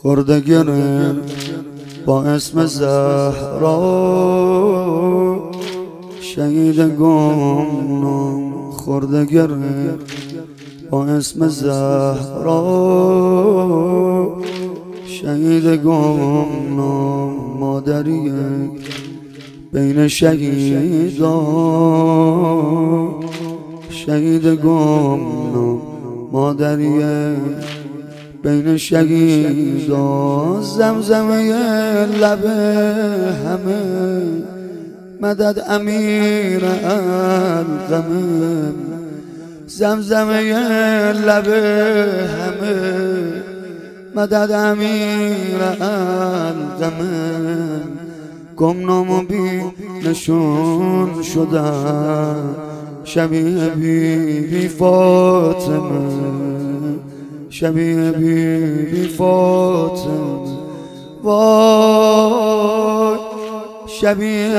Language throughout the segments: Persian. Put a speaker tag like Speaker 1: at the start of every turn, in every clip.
Speaker 1: خورده گره با اسم زهرا، شهید گمنام خورده گره با اسم زهرا، شهید گمنام مادری بین شهیدان، شهید گمنام مادری بین شهیدان. زمزمه لب همه مدد امیر القمه، زمزمه لب همه مدد امیر القمه. گمنام و بی نشون شدن شبیه بی فاطمه، شبیه بی فاطمه. وای شبیه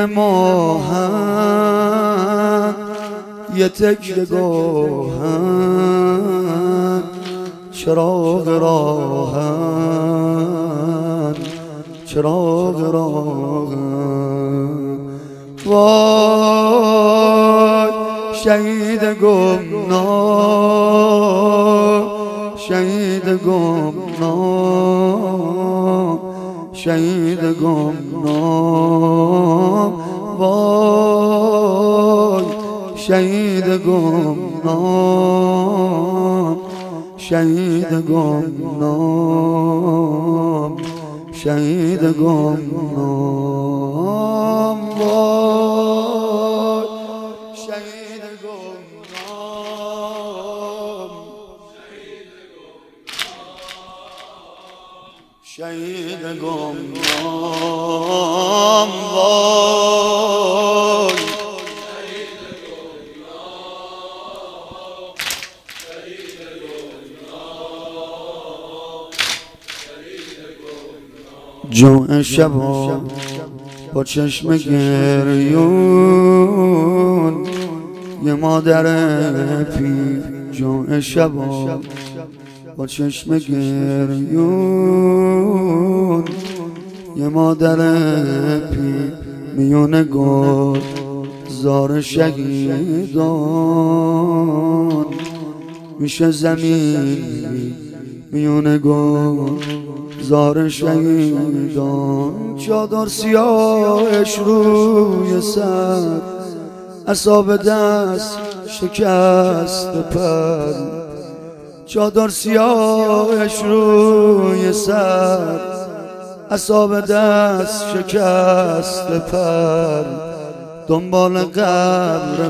Speaker 1: ماهن یه تکه گاهن، چراغ راهن چراغ راهن. وای شهید گمنام، شهید گمنام، شهید گمنام. وای شهید گمنام، شهید گمنام، شهید گمنام. وای شهید گمنام، شهید گمنام. وای جمعه شبا با چشم گریون یه مادر پیر، جمعه شبا با چشم گریون یه مادر پیر، میونه گل زار شهیدان میشه زمین، میونه گل زار شهیدان. چادر سیاهش روی سر، عصا دست شکست پر، چادر سیاهش روی سر، عصا دست شکست پر. دنبال قبر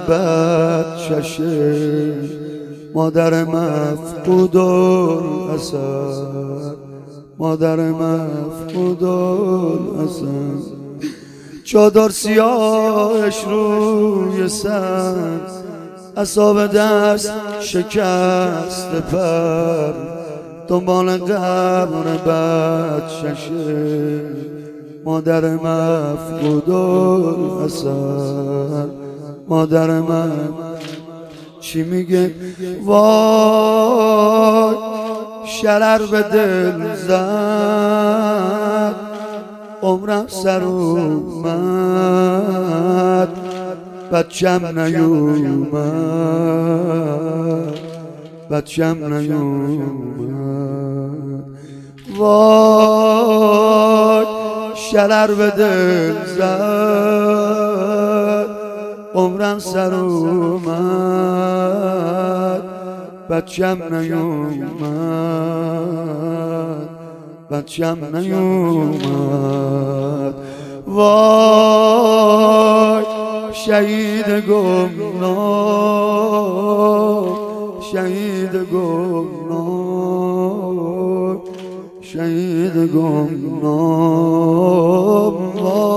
Speaker 1: بچشه مادر مفقود الاثر، مادر مفقود الاثر. چادر سیاهش روی سر، عصا دست شکست پر. دنبال قبر بچشه مادر مفقود الاثر، مادر چی میگه؟ وای شرر به دل زد، عمرم سر اومد، بچم نیومد، بچم نیومد. وای شرر به دل زد، عمرم سر اومد، بچم نیومد، بچم نیومد. وای شهید گمنام، شهید گمنام، شهید گمنام.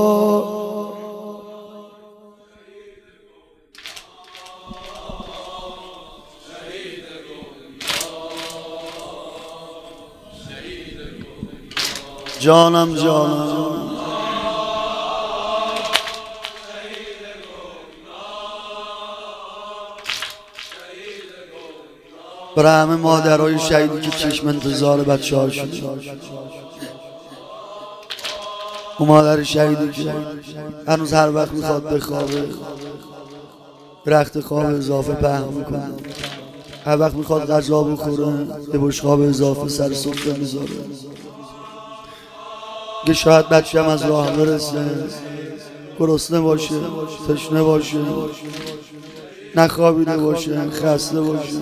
Speaker 1: جانم جانم برای همه مادرای شهیدی که چشم انتظار بچه هاشون، اون مادر شهیدی که هنوز هر وقت میخواد بخوابه رخت خواب اضافه پهن میکنه، هر وقت میخواد غذا بخوره یه بشقاب اضافه سر سفره میذاره، که شاید بچه هم از راه برسه، گرسنه باشه، تشنه باشه، نخوابیده باشه، خسته باشه.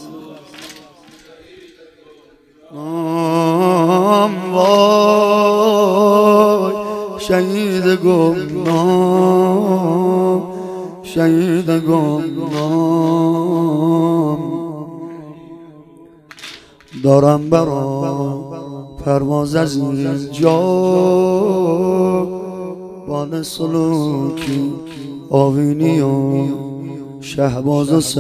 Speaker 1: وای شهید گمنام، شهید گمنام، دارم برا پرواز از اینجا بان سلوکی آوینی و شهباز و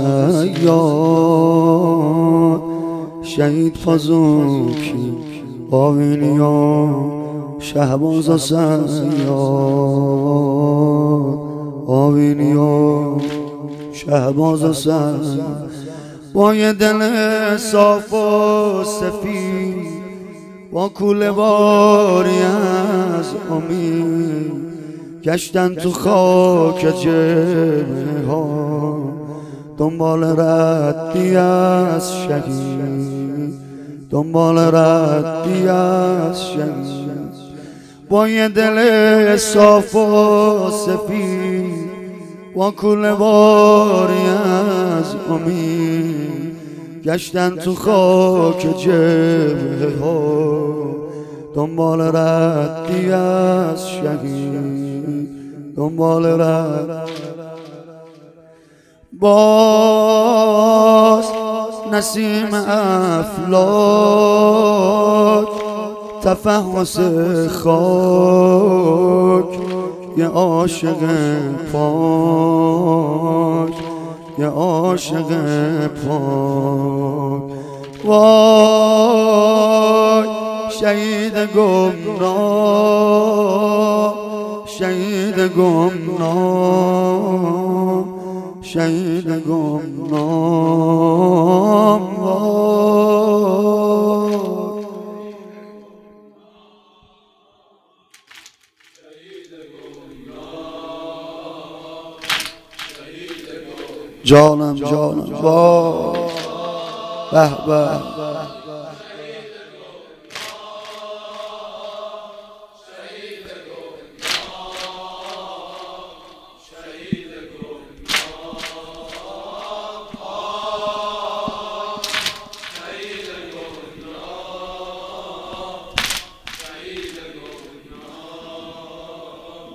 Speaker 1: سیاد، شهید فازوکی آوینی و شهباز و سیاد، آوینی و شهباز و سیاد، با یه دل صاف و سفید، با کوله باری از امید، گشتن تو خاک جبهه ها دنبال ردی از شهید، دنبال ردی از شهید، با یه دل صاف و سفید، با کوله باری از امید، گشتن تو خاک جبهه ها دنبال ردی از شهید، دنبال رد. باز نسیم افلاک تفحص خاک، یه عاشق پاک، یه عاشق پاک. وای شهید گمنام، شهید گمنام، شهید گمنام. جانم جانم، وای به به.